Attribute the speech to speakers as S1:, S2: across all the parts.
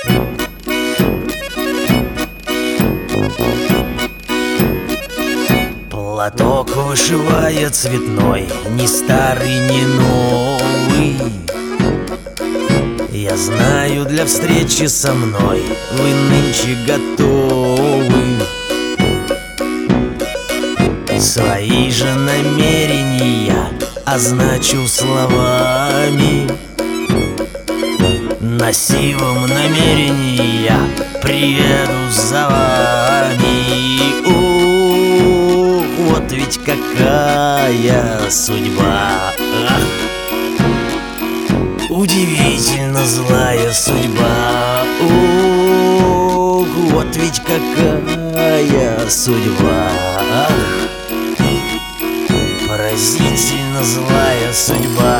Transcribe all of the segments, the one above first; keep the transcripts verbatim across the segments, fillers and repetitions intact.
S1: Платок вышивая цветной, ни старый, ни новый. Я знаю, для встречи со мной вы нынче готовы. Свои же намерения означу словами. На сивом намерении я приеду за вами. О, вот ведь какая судьба! Ах! Удивительно злая судьба. Ох, вот ведь какая судьба. Ах! Поразительно злая судьба.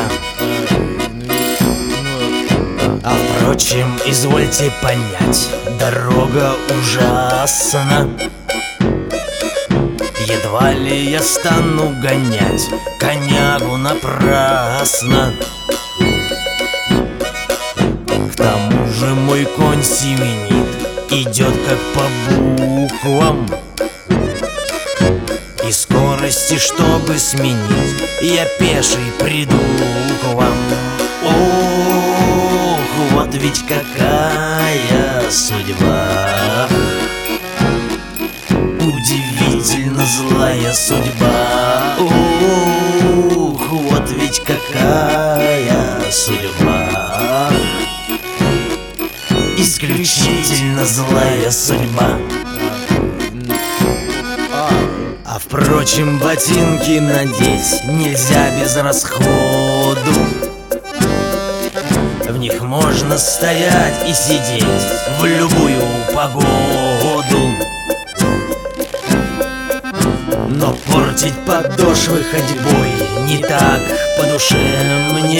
S1: А впрочем, извольте понять, дорога ужасна. Едва ли я стану гонять конягу напрасно. К тому же мой конь семенит, идет как по буквам. И скорости, чтобы сменить, я пеший приду к вам. Ох, вот ведь какая судьба! Удивительно злая судьба. Ох, вот ведь какая судьба! Исключительно злая судьба. А впрочем, ботинки надеть нельзя без расходу. В них можно стоять и сидеть в любую погоду. Но портить подошвы ходьбой не так по душе мне.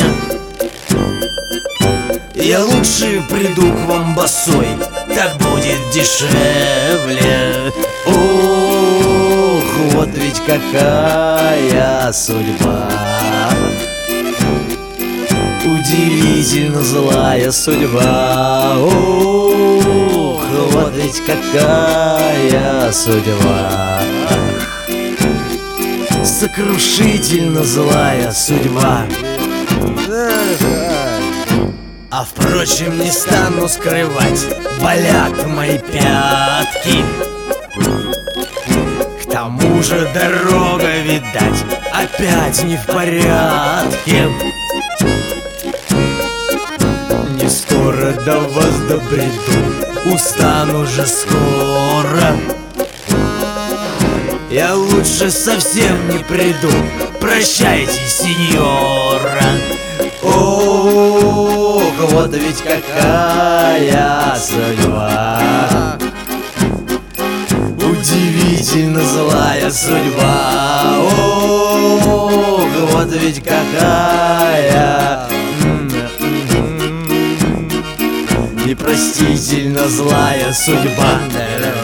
S1: Я лучше приду к вам босой, так будет дешевле. Ох, вот ведь какая судьба! Удивительно злая судьба. Ох, вот ведь какая судьба! Сокрушительно злая судьба. А впрочем, не стану скрывать, болят мои пятки. К тому же дорога, видать, опять не в порядке. Не скоро до вас добреду, устану же скоро. Я лучше совсем не приду, прощайте, сеньора. Ох, вот ведь какая судьба! Удивительно злая судьба. Ох, вот ведь какая непростительно злая судьба.